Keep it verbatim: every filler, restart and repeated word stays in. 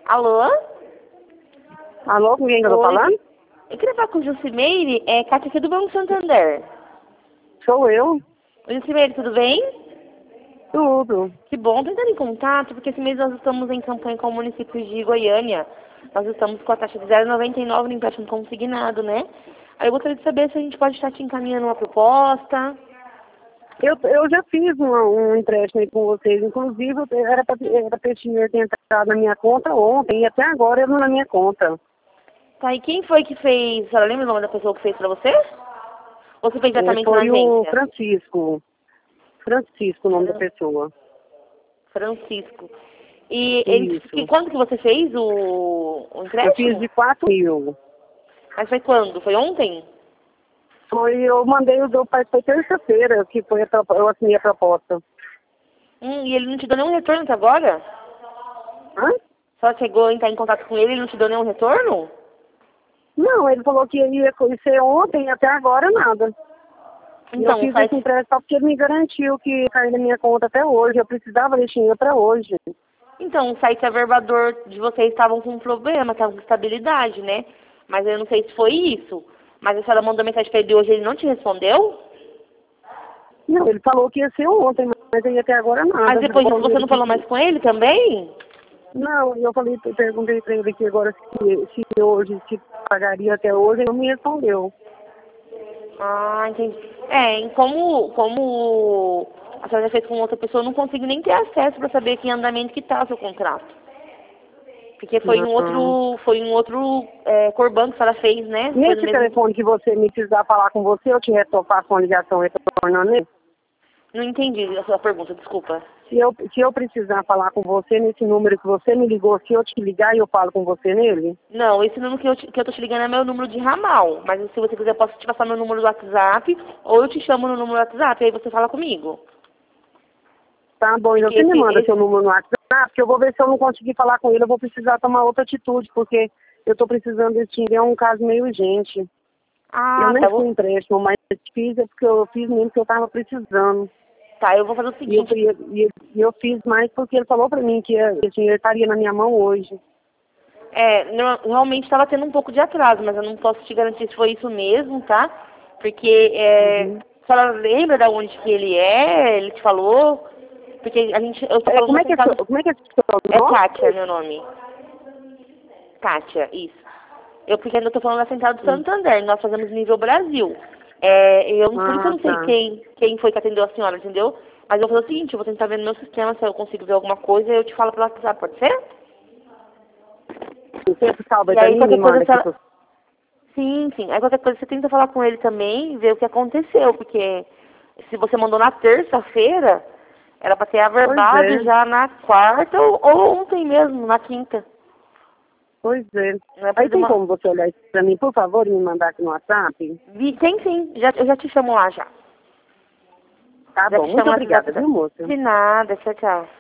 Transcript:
Alô? Alô, com quem que eu tô Oi. falando? Eu queria falar com o Jucimeire, é Cátia aqui do Banco Santander. Sou eu. Oi, Jucimeire, tudo bem? Tudo. Que bom, tentando em contato, porque esse mês nós estamos em campanha com o município de Goiânia. Nós estamos com a taxa de zero vírgula noventa e nove no empréstimo consignado, né? Aí eu gostaria de saber se a gente pode estar te encaminhando uma proposta. Eu, eu já fiz um, um empréstimo aí com vocês, inclusive eu- era para era pra esse ter entrado na minha conta ontem e até agora eu não na minha conta. Tá, e quem foi que fez? A senhora lembra o nome da pessoa que fez pra você? Ou você fez É, diretamente na foi o agência? Francisco. Francisco, o nome da Fran- pessoa. Francisco. E ele, que, Isso. quando que você fez o, o Eu fiz empréstimo? de quatro mil. Mas foi quando? Foi ontem? Foi, eu mandei o do pai, foi terça-feira que foi a, propo- eu assinei a proposta. Hum, e ele não te deu nenhum retorno até agora? Hã? Só chegou a entrar em contato com ele e ele não te deu nenhum retorno? Não, ele falou que ia ser ontem e até agora nada. E eu Então, fiz faz... esse empréstimo só porque ele me garantiu que ia cair na minha conta até hoje. Eu precisava desse dinheiro para hoje. então, o site averbador de vocês estavam com um problema, estavam com estabilidade, né? Mas eu não sei se foi isso. Mas a senhora mandou mensagem pra ele hoje e ele não te respondeu? Não, ele falou que ia ser ontem, mas aí até agora nada. Mas depois disso Eu falei você não que- falou mais com ele também? Não, eu falei, eu perguntei para ele que agora se, se hoje, se pagaria até hoje, ele não me respondeu. Ah, entendi. É, e como, como a senhora já fez com outra pessoa, eu não consigo nem ter acesso para saber que andamento que tá o seu contrato. Porque foi um Não. outro, foi um outro é, Corban que a senhora fez, né? Foi no Nesse mesmo... telefone que você me precisar falar com você, eu te retorno, faço uma ligação retornando ele. Não entendi a sua pergunta, desculpa. Se eu, se eu precisar falar com você nesse número que você me ligou, se eu te ligar e eu falo com você nele? Não, esse número que eu, te, que eu tô te ligando é meu número de ramal. Mas se você quiser, eu posso te passar meu número do WhatsApp ou eu te chamo no número do WhatsApp e aí você fala comigo. Tá bom, então Porque você me esse, manda esse... seu número no WhatsApp, que eu vou ver se eu não conseguir falar com ele, eu vou precisar tomar outra atitude, porque eu tô precisando desse dinheiro, é um caso meio urgente. Eu Ah, nem tá fui bom. empréstimo, mas fiz é porque eu fiz mesmo que eu tava precisando. Tá, eu vou fazer o E eu, seguinte. e eu, e eu fiz mais porque ele falou pra mim que esse dinheiro estaria na minha mão hoje. É, no- realmente estava tendo um pouco de atraso, mas eu não posso te garantir se foi isso mesmo, tá? Porque é, Uhum. a senhora lembra de onde que ele é? Ele te falou? Porque a gente, eu tô É, falando como, é no que é seu, sentado... como é que é seu É nome? Kátia, meu nome. Kátia, isso. Eu porque ainda tô falando da Central do Santander, nós fazemos nível Brasil. É, eu, por isso eu Ah, não sei tá. quem, quem foi que atendeu a senhora, entendeu? Mas eu vou fazer o seguinte, eu vou tentar ver no meu sistema se eu consigo ver alguma coisa e eu te falo pelo WhatsApp, pode ser? Você salva aí E pra aí mim, me qualquer coisa, manda a aqui. senhora... Pro... sim, sim. Aí qualquer coisa você tenta falar com ele também e ver o que aconteceu, porque se você mandou na terça-feira, era pra ter Pois averbado é, já na quarta ou, ou ontem mesmo, na quinta. pois é. Não é Aí preciso tem uma... como você olhar isso pra mim, por favor, e me mandar aqui no WhatsApp? Vi- Tem sim, já, eu já te chamo lá já. Tá Já bom, te muito chamo no obrigada, WhatsApp. viu, moça? De nada, tchau, tchau.